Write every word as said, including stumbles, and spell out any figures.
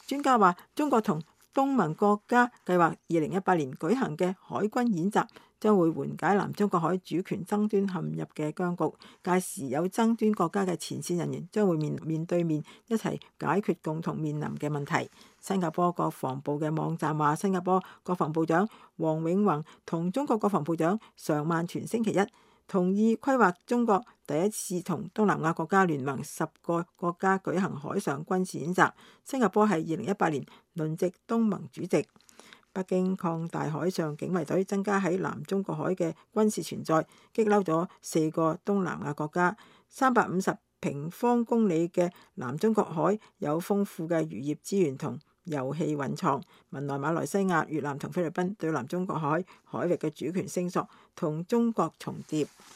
專家話，中國同東盟國家計劃二零一八年舉行嘅海軍演習，將會緩解南中國海主權爭端陷入嘅僵局。屆時有爭端國家嘅前線人員將會面面對面一齊解決共同面臨嘅問題。新加坡國防部嘅網站話，新加坡國防部長黃永宏同中國國防部長常萬全星期一同意規劃中國第一次同東南亞國家聯盟十個國家舉行海上軍事演習。新加坡係二零一八年輪值東盟主席。北京擴大海上警衛隊，增加喺南中國海嘅軍事存在，激嬲咗四個東南亞國家。三百五十平方公里嘅南中國海有豐富嘅漁業資源同油氣蘊藏。文萊、馬來西亞、越南同菲律賓對南中國海海域嘅主權聲索同中國重疊。